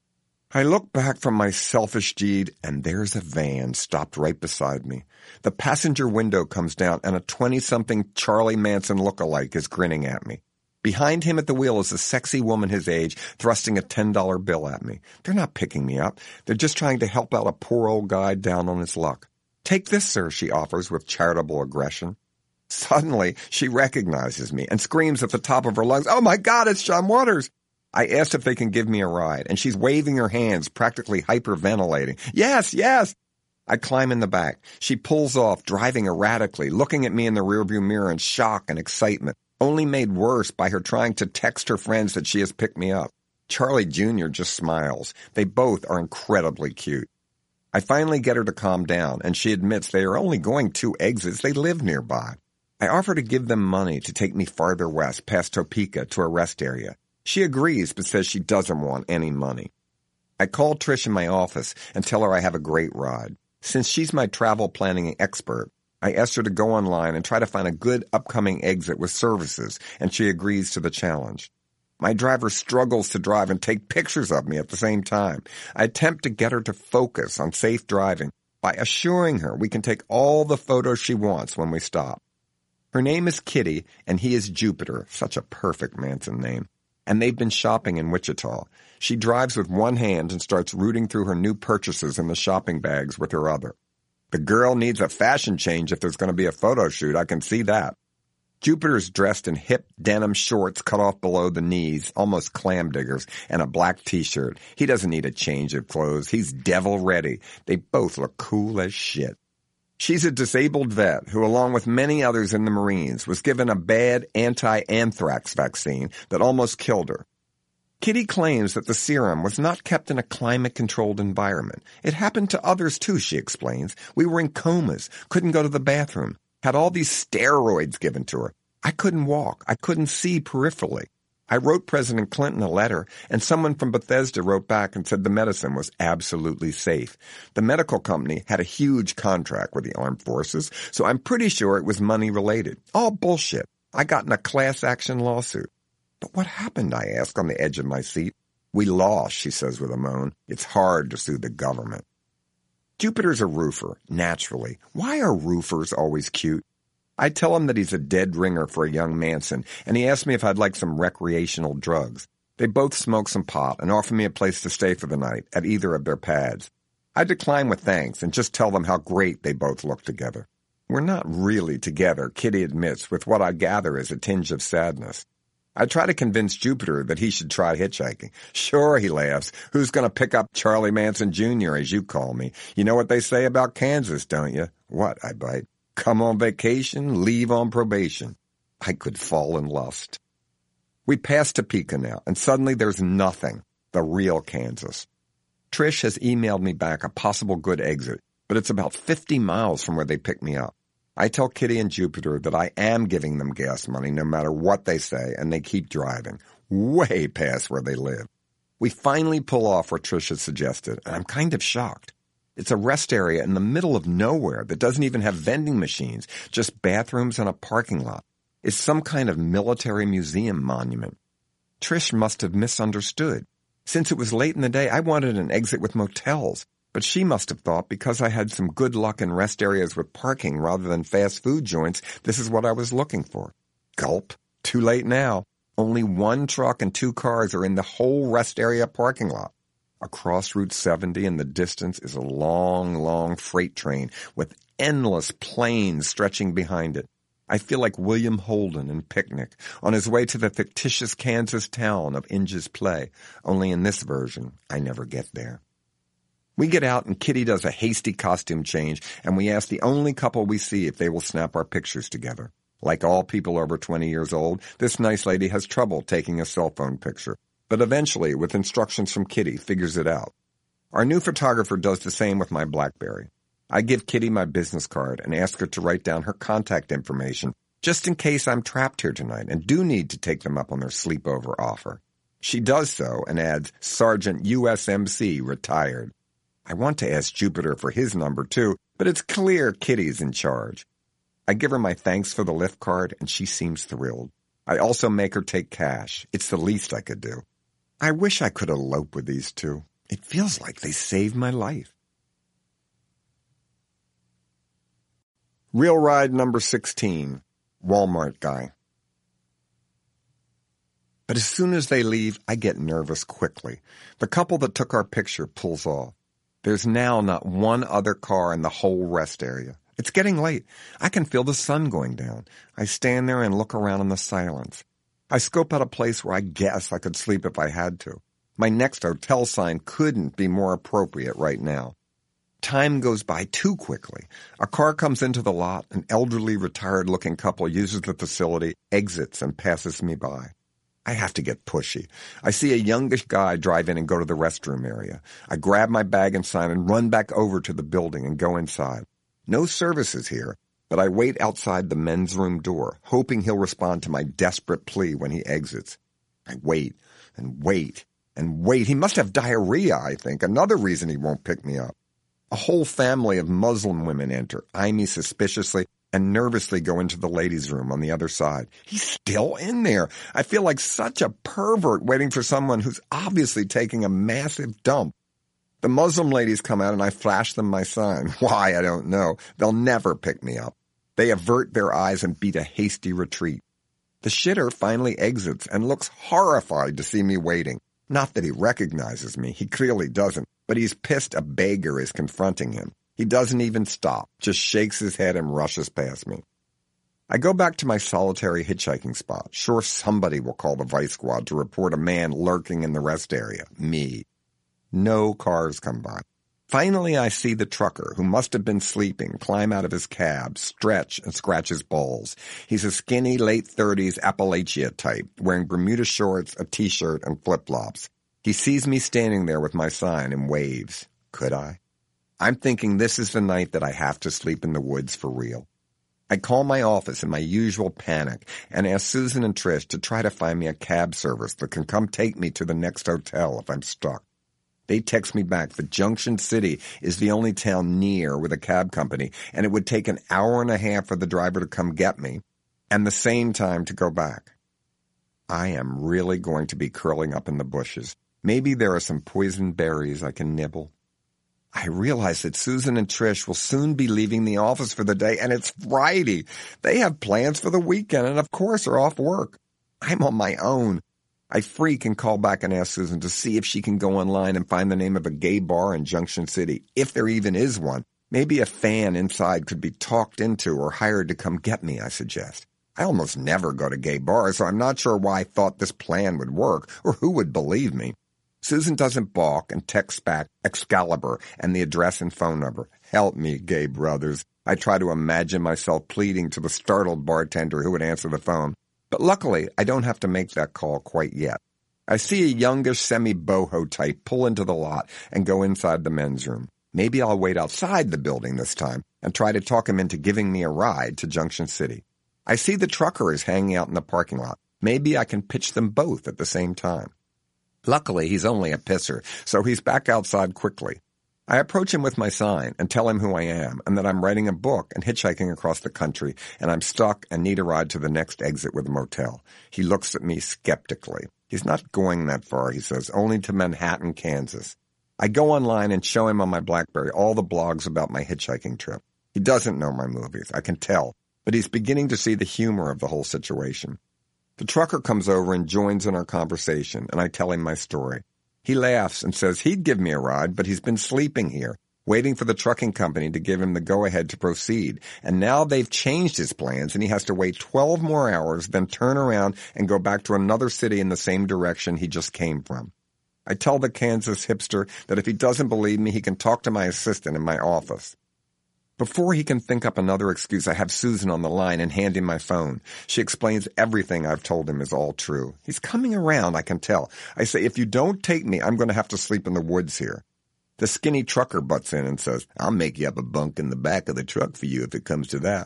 I look back from my selfish deed, and there's a van stopped right beside me. The passenger window comes down, and a twenty-something Charlie Manson look-alike is grinning at me. Behind him at the wheel is a sexy woman his age, thrusting a ten dollar bill at me. They're not picking me up. They're just trying to help out a poor old guy down on his luck. "Take this, sir," she offers with charitable aggression. Suddenly, she recognizes me and screams at the top of her lungs, "Oh my God, it's John Waters!" I asked if they can give me a ride, and she's waving her hands, practically hyperventilating. "Yes, yes!" I climb in the back. She pulls off, driving erratically, looking at me in the rearview mirror in shock and excitement, only made worse by her trying to text her friends that she has picked me up. Charlie Junior just smiles. They both are incredibly cute. I finally get her to calm down, and she admits they are only going two exits. They live nearby. I offer to give them money to take me farther west, past Topeka, to a rest area. She agrees, but says she doesn't want any money. I call Trish in my office and tell her I have a great ride. Since she's my travel planning expert, I asked her to go online and try to find a good upcoming exit with services, and she agrees to the challenge. My driver struggles to drive and take pictures of me at the same time. I attempt to get her to focus on safe driving by assuring her we can take all the photos she wants when we stop. Her name is Kitty, and he is Jupiter, such a perfect Manson name. And they've been shopping in Wichita. She drives with one hand and starts rooting through her new purchases in the shopping bags with her other. The girl needs a fashion change if there's going to be a photo shoot, I can see that. Jupiter's dressed in hip denim shorts cut off below the knees, almost clam diggers, and a black t-shirt. He doesn't need a change of clothes. He's devil ready. They both look cool as shit. She's a disabled vet who, along with many others in the Marines, was given a bad anti-anthrax vaccine that almost killed her. Kitty claims that the serum was not kept in a climate-controlled environment. It happened to others too, she explains. We were in comas, couldn't go to the bathroom, had all these steroids given to her. I couldn't walk. I couldn't see peripherally. I wrote President Clinton a letter, and someone from Bethesda wrote back and said the medicine was absolutely safe. The medical company had a huge contract with the armed forces, so I'm pretty sure it was money-related. All bullshit. I got in a class-action lawsuit. But what happened, I ask, on the edge of my seat. We lost, she says with a moan. It's hard to sue the government. Jupiter's a roofer, naturally. Why are roofers always cute? I tell him that he's a dead ringer for a young Manson, and he asks me if I'd like some recreational drugs. They both smoke some pot and offer me a place to stay for the night at either of their pads. I decline with thanks and just tell them how great they both look together. We're not really together, Kitty admits, with what I gather is a tinge of sadness. I try to convince Jupiter that he should try hitchhiking. Sure, he laughs. Who's going to pick up Charlie Manson Junior, as you call me? You know what they say about Kansas, don't you? What, I bite. Come on vacation, leave on probation. I could fall in lust. We pass Topeka now, and suddenly there's nothing. The real Kansas. Trish has emailed me back a possible good exit, but it's about fifty miles from where they pick me up. I tell Kitty and Jupiter that I am giving them gas money no matter what they say, and they keep driving, way past where they live. We finally pull off where Trish has suggested, and I'm kind of shocked. It's a rest area in the middle of nowhere that doesn't even have vending machines, just bathrooms and a parking lot. It's some kind of military museum monument. Trish must have misunderstood. Since it was late in the day, I wanted an exit with motels, but she must have thought because I had some good luck in rest areas with parking rather than fast food joints, this is what I was looking for. Gulp. Too late now. Only one truck and two cars are in the whole rest area parking lot. Across Route seventy in the distance is a long, long freight train with endless plains stretching behind it. I feel like William Holden in Picnic on his way to the fictitious Kansas town of Inge's play, only in this version, I never get there. We get out and Kitty does a hasty costume change, and we ask the only couple we see if they will snap our pictures together. Like all people over twenty years old, this nice lady has trouble taking a cell phone picture, but eventually, with instructions from Kitty, figures it out. Our new photographer does the same with my BlackBerry. I give Kitty my business card and ask her to write down her contact information, just in case I'm trapped here tonight and do need to take them up on their sleepover offer. She does so and adds, Sergeant U S M C, retired. I want to ask Jupiter for his number, too, but it's clear Kitty's in charge. I give her my thanks for the Lyft card, and she seems thrilled. I also make her take cash. It's the least I could do. I wish I could elope with these two. It feels like they saved my life. Real ride number sixteen, Walmart guy. But as soon as they leave, I get nervous quickly. The couple that took our picture pulls off. There's now not one other car in the whole rest area. It's getting late. I can feel the sun going down. I stand there and look around in the silence. I scope out a place where I guess I could sleep if I had to. My next hotel sign couldn't be more appropriate right now. Time goes by too quickly. A car comes into the lot. An elderly, retired-looking couple uses the facility, exits, and passes me by. I have to get pushy. I see a youngish guy drive in and go to the restroom area. I grab my bag and sign and run back over to the building and go inside. No services here, but I wait outside the men's room door, hoping he'll respond to my desperate plea when he exits. I wait and wait and wait. He must have diarrhea, I think, another reason he won't pick me up. A whole family of Muslim women enter, eye me suspiciously, and nervously go into the ladies' room on the other side. He's still in there. I feel like such a pervert waiting for someone who's obviously taking a massive dump. The Muslim ladies come out and I flash them my sign. Why, I don't know. They'll never pick me up. They avert their eyes and beat a hasty retreat. The shitter finally exits and looks horrified to see me waiting. Not that he recognizes me. He clearly doesn't. But he's pissed a beggar is confronting him. He doesn't even stop, just shakes his head and rushes past me. I go back to my solitary hitchhiking spot. Sure, somebody will call the Vice Squad to report a man lurking in the rest area. Me. No cars come by. Finally, I see the trucker, who must have been sleeping, climb out of his cab, stretch, and scratch his balls. He's a skinny, late-thirties Appalachia type, wearing Bermuda shorts, a T-shirt, and flip-flops. He sees me standing there with my sign and waves. Could I? I'm thinking this is the night that I have to sleep in the woods for real. I call my office in my usual panic and ask Susan and Trish to try to find me a cab service that can come take me to the next hotel if I'm stuck. They text me back that Junction City is the only town near with a cab company, and it would take an hour and a half for the driver to come get me, and the same time to go back. I am really going to be curling up in the bushes. Maybe there are some poison berries I can nibble. I realize that Susan and Trish will soon be leaving the office for the day, and it's Friday. They have plans for the weekend, and of course are off work. I'm on my own. I freak and call back and ask Susan to see if she can go online and find the name of a gay bar in Junction City, if there even is one. Maybe a fan inside could be talked into or hired to come get me, I suggest. I almost never go to gay bars, so I'm not sure why I thought this plan would work or who would believe me. Susan doesn't balk and texts back Excalibur and the address and phone number. Help me, gay brothers. I try to imagine myself pleading to the startled bartender who would answer the phone. But luckily, I don't have to make that call quite yet. I see a youngish semi-boho type pull into the lot and go inside the men's room. Maybe I'll wait outside the building this time and try to talk him into giving me a ride to Junction City. I see the trucker is hanging out in the parking lot. Maybe I can pitch them both at the same time. Luckily, he's only a pisser, so he's back outside quickly. I approach him with my sign and tell him who I am and that I'm writing a book and hitchhiking across the country, and I'm stuck and need a ride to the next exit with a motel. He looks at me skeptically. He's not going that far, he says, only to Manhattan, Kansas. I go online and show him on my BlackBerry all the blogs about my hitchhiking trip. He doesn't know my movies, I can tell, but he's beginning to see the humor of the whole situation. The trucker comes over and joins in our conversation, and I tell him my story. He laughs and says he'd give me a ride, but he's been sleeping here, waiting for the trucking company to give him the go-ahead to proceed. And now they've changed his plans, and he has to wait twelve more hours, then turn around and go back to another city in the same direction he just came from. I tell the Kansas hipster that if he doesn't believe me, he can talk to my assistant in my office. Before he can think up another excuse, I have Susan on the line and hand him my phone. She explains everything I've told him is all true. He's coming around, I can tell. I say, if you don't take me, I'm going to have to sleep in the woods here. The skinny trucker butts in and says, I'll make you up a bunk in the back of the truck for you if it comes to that.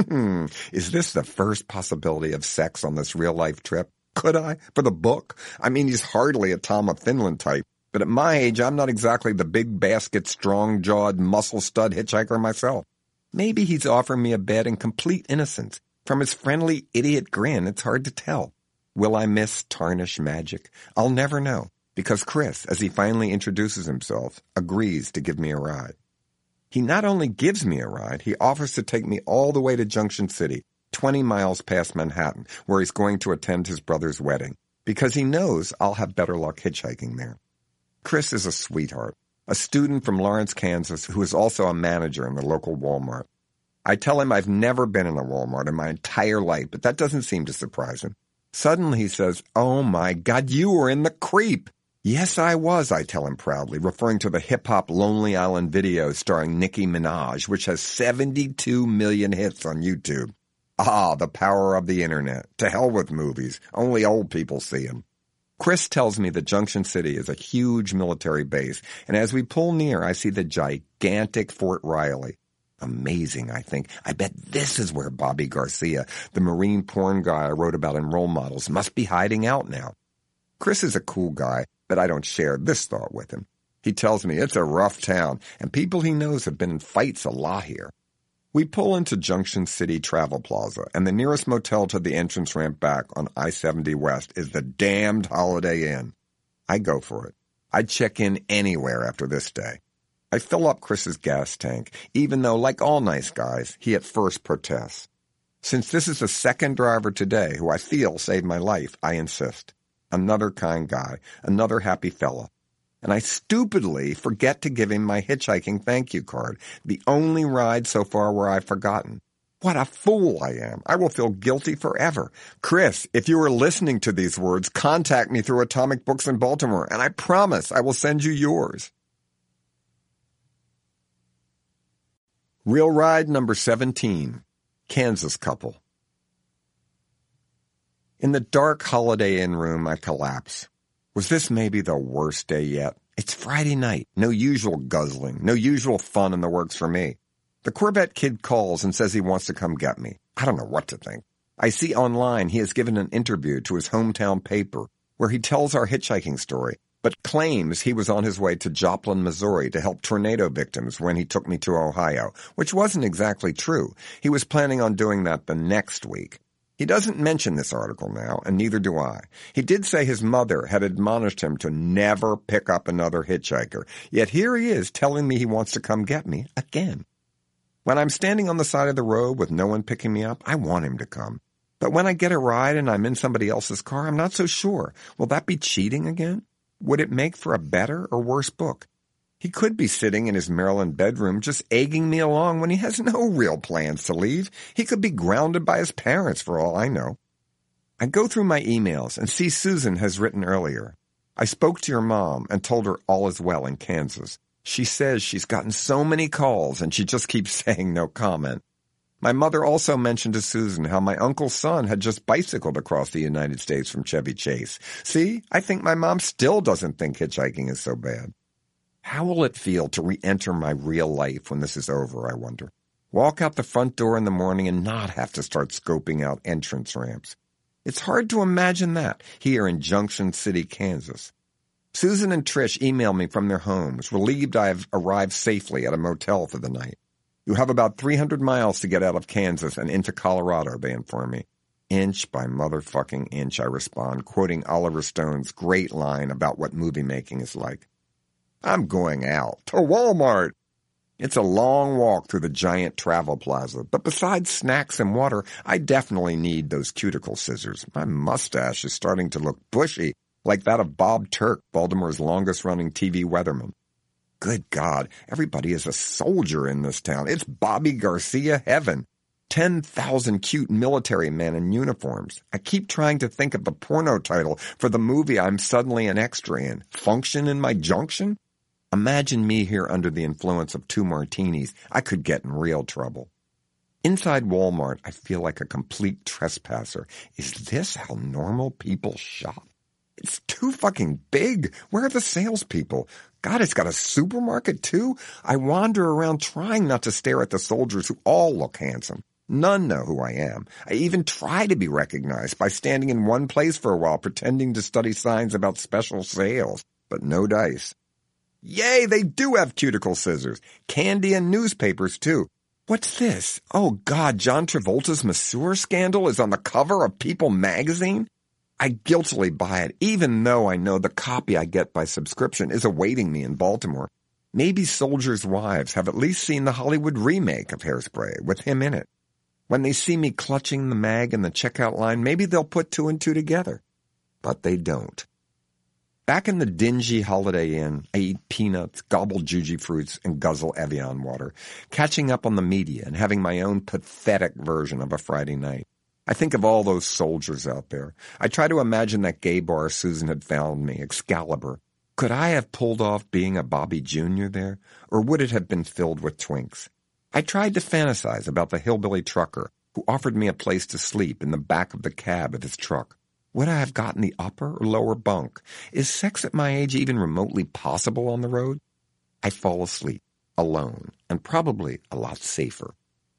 Is this the first possibility of sex on this real-life trip? Could I? For the book? I mean, he's hardly a Tom of Finland type. But at my age, I'm not exactly the big basket, strong-jawed, muscle-stud hitchhiker myself. Maybe he's offering me a bed in complete innocence. From his friendly idiot grin, it's hard to tell. Will I miss tarnish magic? I'll never know, because Chris, as he finally introduces himself, agrees to give me a ride. He not only gives me a ride, he offers to take me all the way to Junction City, twenty miles past Manhattan, where he's going to attend his brother's wedding, because he knows I'll have better luck hitchhiking there. Chris is a sweetheart, a student from Lawrence, Kansas, who is also a manager in the local Walmart. I tell him I've never been in a Walmart in my entire life, but that doesn't seem to surprise him. Suddenly he says, oh my God, you were in The Creep. Yes, I was, I tell him proudly, referring to the hip-hop Lonely Island video starring Nicki Minaj, which has seventy-two million hits on YouTube. Ah, the power of the internet. To hell with movies. Only old people see them. Chris tells me that Junction City is a huge military base, and as we pull near, I see the gigantic Fort Riley. Amazing, I think. I bet this is where Bobby Garcia, the Marine porn guy I wrote about in Role Models, must be hiding out now. Chris is a cool guy, but I don't share this thought with him. He tells me it's a rough town, and people he knows have been in fights a lot here. We pull into Junction City Travel Plaza, and the nearest motel to the entrance ramp back on I seventy West is the damned Holiday Inn. I go for it. I'd check in anywhere after this day. I fill up Chris's gas tank, even though, like all nice guys, he at first protests. Since this is the second driver today who I feel saved my life, I insist. Another kind guy, another happy fella. And I stupidly forget to give him my hitchhiking thank you card, the only ride so far where I've forgotten. What a fool I am. I will feel guilty forever. Chris, if you are listening to these words, contact me through Atomic Books in Baltimore, and I promise I will send you yours. Real ride number seventeen, Kansas couple. In the dark Holiday Inn room, I collapse. Was this maybe the worst day yet? It's Friday night. No usual guzzling. No usual fun in the works for me. The Corvette kid calls and says he wants to come get me. I don't know what to think. I see online he has given an interview to his hometown paper where he tells our hitchhiking story, but claims he was on his way to Joplin, Missouri to help tornado victims when he took me to Ohio, which wasn't exactly true. He was planning on doing that the next week. He doesn't mention this article now, and neither do I. He did say his mother had admonished him to never pick up another hitchhiker, yet here he is telling me he wants to come get me again. When I'm standing on the side of the road with no one picking me up, I want him to come. But when I get a ride and I'm in somebody else's car, I'm not so sure. Will that be cheating again? Would it make for a better or worse book? He could be sitting in his Maryland bedroom just egging me along when he has no real plans to leave. He could be grounded by his parents for all I know. I go through my emails and see Susan has written earlier. I spoke to your mom and told her all is well in Kansas. She says she's gotten so many calls and she just keeps saying no comment. My mother also mentioned to Susan how my uncle's son had just bicycled across the United States from Chevy Chase. See, I think my mom still doesn't think hitchhiking is so bad. How will it feel to re-enter my real life when this is over, I wonder? Walk out the front door in the morning and not have to start scoping out entrance ramps. It's hard to imagine that here in Junction City, Kansas. Susan and Trish email me from their homes, relieved I have arrived safely at a motel for the night. You have about three hundred miles to get out of Kansas and into Colorado, they inform me. Inch by motherfucking inch, I respond, quoting Oliver Stone's great line about what movie making is like. I'm going out to Walmart. It's a long walk through the giant travel plaza, but besides snacks and water, I definitely need those cuticle scissors. My mustache is starting to look bushy, like that of Bob Turk, Baltimore's longest-running T V weatherman. Good God, everybody is a soldier in this town. It's Bobby Garcia heaven. Ten thousand cute military men in uniforms. I keep trying to think of the porno title for the movie I'm suddenly an extra in. Function in My Junction? Imagine me here under the influence of two martinis. I could get in real trouble. Inside Walmart, I feel like a complete trespasser. Is this how normal people shop? It's too fucking big. Where are the salespeople? God, it's got a supermarket too? I wander around trying not to stare at the soldiers who all look handsome. None know who I am. I even try to be recognized by standing in one place for a while pretending to study signs about special sales. But no dice. Yay, they do have cuticle scissors. Candy and newspapers too. What's this? Oh God, John Travolta's masseur scandal is on the cover of People magazine? I guiltily buy it, even though I know the copy I get by subscription is awaiting me in Baltimore. Maybe soldiers' wives have at least seen the Hollywood remake of Hairspray with him in it. When they see me clutching the mag in the checkout line, maybe they'll put two and two together. But they don't. Back in the dingy Holiday Inn, I eat peanuts, gobble Juji fruits, and guzzle Evian water, catching up on the media and having my own pathetic version of a Friday night. I think of all those soldiers out there. I try to imagine that gay bar Susan had found me, Excalibur. Could I have pulled off being a Bobby Junior there, or would it have been filled with twinks? I tried to fantasize about the hillbilly trucker who offered me a place to sleep in the back of the cab of his truck. Would I have gotten the upper or lower bunk? Is sex at my age even remotely possible on the road? I fall asleep, alone, and probably a lot safer.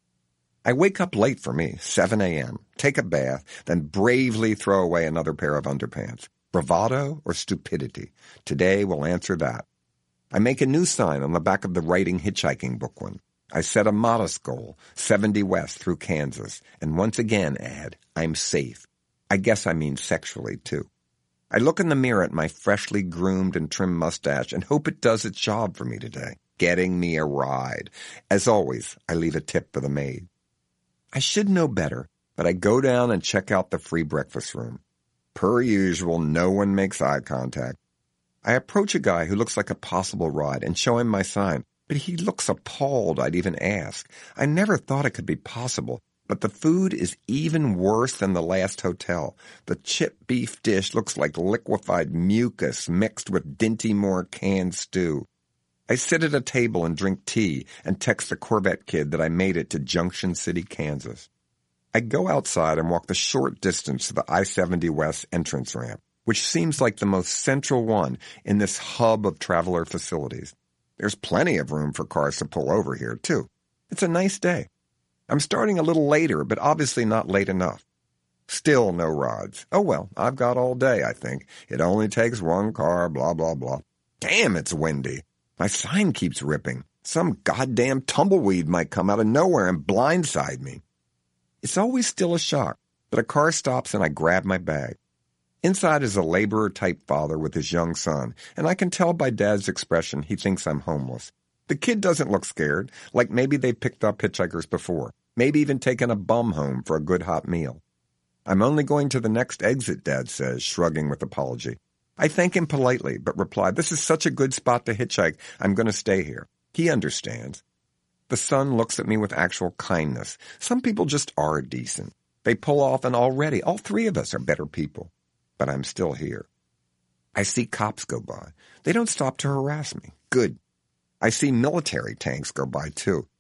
I wake up late for me, seven a.m., take a bath, then bravely throw away another pair of underpants. Bravado or stupidity? Today we'll answer that. I make a new sign on the back of the writing hitchhiking book one. I set a modest goal, seventy west through Kansas, and once again add, I'm safe. I guess I mean sexually, too. I look in the mirror at my freshly groomed and trimmed mustache and hope it does its job for me today, getting me a ride. As always, I leave a tip for the maid. I should know better, but I go down and check out the free breakfast room. Per usual, no one makes eye contact. I approach a guy who looks like a possible ride and show him my sign, but he looks appalled I'd even ask. I never thought it could be possible. But the food is even worse than the last hotel. The chip beef dish looks like liquefied mucus mixed with Dinty Moore canned stew. I sit at a table and drink tea and text the Corvette kid that I made it to Junction City, Kansas. I go outside and walk the short distance to the I seventy West entrance ramp, which seems like the most central one in this hub of traveler facilities. There's plenty of room for cars to pull over here, too. It's a nice day. I'm starting a little later, but obviously not late enough. Still no rods. Oh well, I've got all day, I think. It only takes one car, blah, blah, blah. Damn, it's windy. My sign keeps ripping. Some goddamn tumbleweed might come out of nowhere and blindside me. It's always still a shock, but a car stops and I grab my bag. Inside is a laborer-type father with his young son, and I can tell by Dad's expression he thinks I'm homeless. The kid doesn't look scared, like maybe they've picked up hitchhikers before, maybe even taken a bum home for a good hot meal. I'm only going to the next exit, Dad says, shrugging with apology. I thank him politely, but reply, this is such a good spot to hitchhike, I'm going to stay here. He understands. The son looks at me with actual kindness. Some people just are decent. They pull off, and already all three of us are better people. But I'm still here. I see cops go by. They don't stop to harass me. Good. I see military tanks go by, too.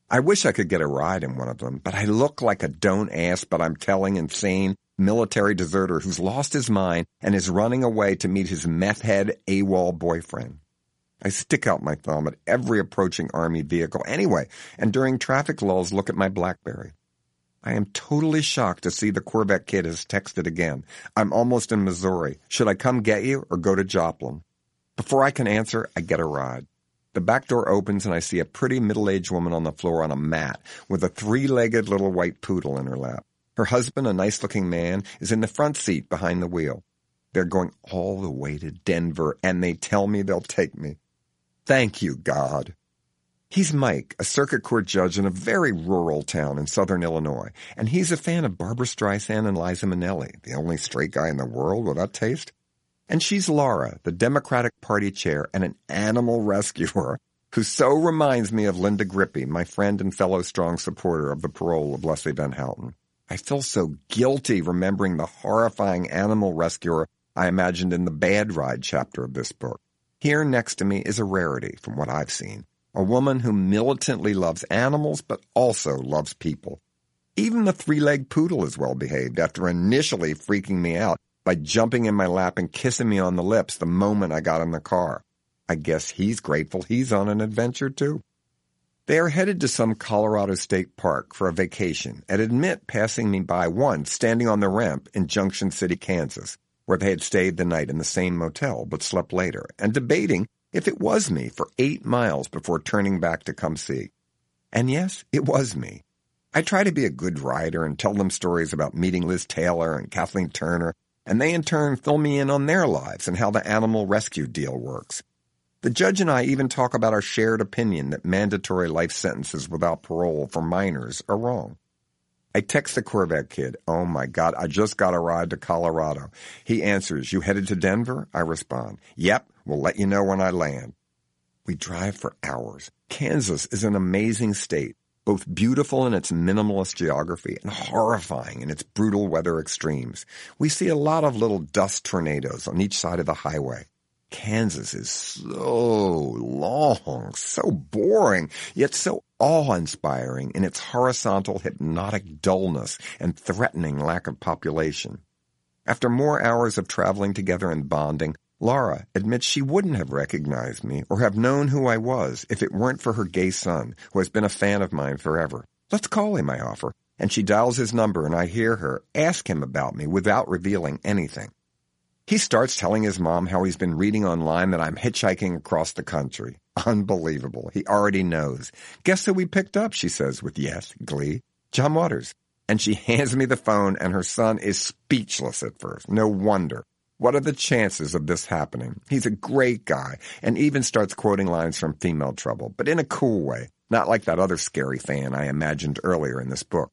I wish I could get a ride in one of them, but I look like a don't ask but I'm telling insane military deserter who's lost his mind and is running away to meet his meth-head AWOL boyfriend. I stick out my thumb at every approaching Army vehicle anyway, and during traffic lulls look at my BlackBerry. I am totally shocked to see the Corvette Kid has texted again. I'm almost in Missouri. Should I come get you or go to Joplin? Before I can answer, I get a ride. The back door opens and I see a pretty middle-aged woman on the floor on a mat with a three-legged little white poodle in her lap. Her husband, a nice-looking man, is in the front seat behind the wheel. They're going all the way to Denver, and they tell me they'll take me. Thank you, God. He's Mike, a circuit court judge in a very rural town in southern Illinois, and he's a fan of Barbra Streisand and Liza Minnelli, the only straight guy in the world with that taste. And she's Laura, the Democratic Party chair and an animal rescuer, who so reminds me of Linda Grippy, my friend and fellow strong supporter of the parole of Leslie Van Houten. I feel so guilty remembering the horrifying animal rescuer I imagined in the Bad Ride chapter of this book. Here next to me is a rarity from what I've seen, a woman who militantly loves animals but also loves people. Even the three-legged poodle is well behaved after initially freaking me out by jumping in my lap and kissing me on the lips the moment I got in the car. I guess he's grateful he's on an adventure too. They are headed to some Colorado State park for a vacation and admit passing me by once standing on the ramp in Junction City, Kansas, where they had stayed the night in the same motel but slept later, and debating if it was me for eight miles before turning back to come see. And yes, it was me. I try to be a good writer and tell them stories about meeting Liz Taylor and Kathleen Turner, and they in turn fill me in on their lives and how the animal rescue deal works. The judge and I even talk about our shared opinion that mandatory life sentences without parole for minors are wrong. I text the Corvette Kid, oh my God, I just got a ride to Colorado. He answers, you headed to Denver? I respond, yep, we'll let you know when I land. We drive for hours. Kansas is an amazing state, both beautiful in its minimalist geography and horrifying in its brutal weather extremes. We see a lot of little dust tornadoes on each side of the highway. Kansas is so long, so boring, yet so awe-inspiring in its horizontal hypnotic dullness and threatening lack of population. After more hours of traveling together and bonding, Laura admits she wouldn't have recognized me or have known who I was if it weren't for her gay son, who has been a fan of mine forever. Let's call him, I offer, and she dials his number and I hear her ask him about me without revealing anything. He starts telling his mom how he's been reading online that I'm hitchhiking across the country. Unbelievable. He already knows. Guess who we picked up, she says with yes, glee. John Waters. And she hands me the phone and her son is speechless at first. No wonder. What are the chances of this happening? He's a great guy and even starts quoting lines from Female Trouble, but in a cool way, not like that other scary fan I imagined earlier in this book.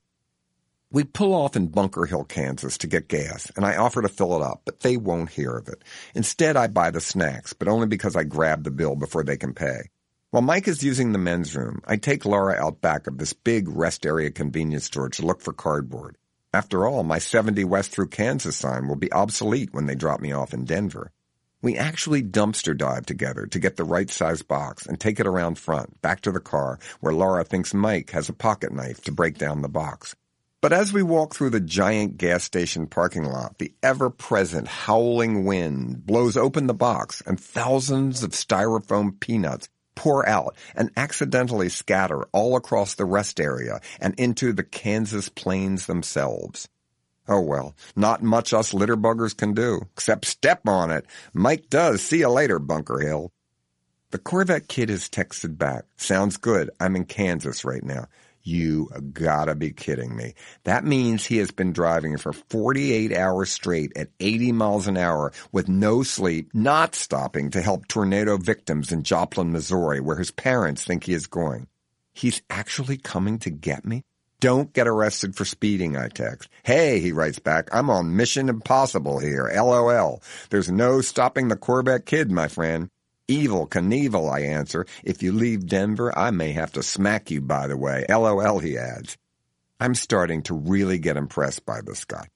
We pull off in Bunker Hill, Kansas to get gas, and I offer to fill it up, but they won't hear of it. Instead, I buy the snacks, but only because I grab the bill before they can pay. While Mike is using the men's room, I take Laura out back of this big rest area convenience store to look for cardboard. After all, my seventy West through Kansas sign will be obsolete when they drop me off in Denver. We actually dumpster dive together to get the right size box and take it around front, back to the car, where Laura thinks Mike has a pocket knife to break down the box. But as we walk through the giant gas station parking lot, the ever-present howling wind blows open the box and thousands of styrofoam peanuts pour out and accidentally scatter all across the rest area and into the Kansas plains themselves. Oh well, not much us litterbuggers can do, except step on it. Mike does. See you later, Bunker Hill. The Corvette Kid has texted back. Sounds good. I'm in Kansas right now. You gotta be kidding me. That means he has been driving for forty-eight hours straight at eighty miles an hour with no sleep, not stopping to help tornado victims in Joplin, Missouri, where his parents think he is going. He's actually coming to get me? Don't get arrested for speeding, I text. Hey, he writes back, I'm on Mission Impossible here, LOL. There's no stopping the Corvette Kid, my friend. Evil Knievel, I answer. If you leave Denver, I may have to smack you, by the way. LOL, he adds. I'm starting to really get impressed by this guy.